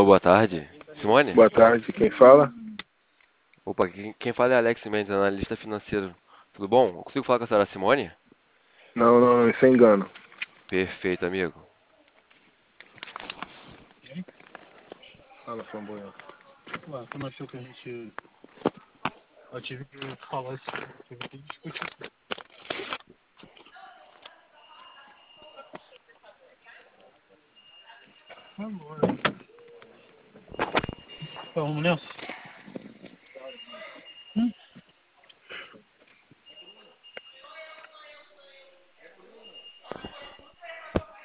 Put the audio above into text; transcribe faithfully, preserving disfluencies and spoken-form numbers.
Alô, boa tarde. Simone? Boa tarde, quem fala? Opa, quem, quem fala é Alex Mendes, analista financeiro. Tudo bom? Eu consigo falar com a senhora Simone? Não, não, não, isso é engano. Perfeito, amigo. Fala, Flamboyant. Ué, tu não achou que a gente. Eu tive que falar isso, eu tive que discutir isso. Vamos embora. Vamos nessa?